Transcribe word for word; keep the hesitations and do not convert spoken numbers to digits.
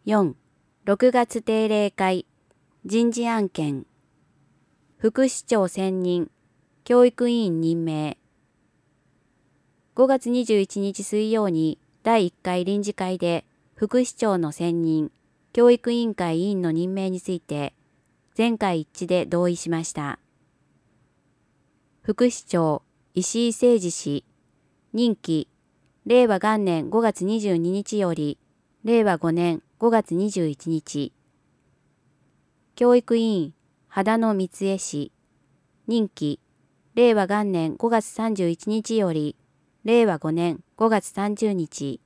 よん、ろくがつ定例会、人事案件。副市長選任、教育委員任命。ごがつにじゅういちにち水曜にだいいっかい臨時会で副市長の選任、教育委員会委員の任命について全会一致で同意しました。副市長、石井誠二氏、任期、れいわ元年ごがつにじゅうににちより、れいわごねんごがつにじゅういちにち。教育委員、秦野光恵氏、任期、れいわ元年ごがつさんじゅういちにちより、れいわごねんごがつさんじゅうにち。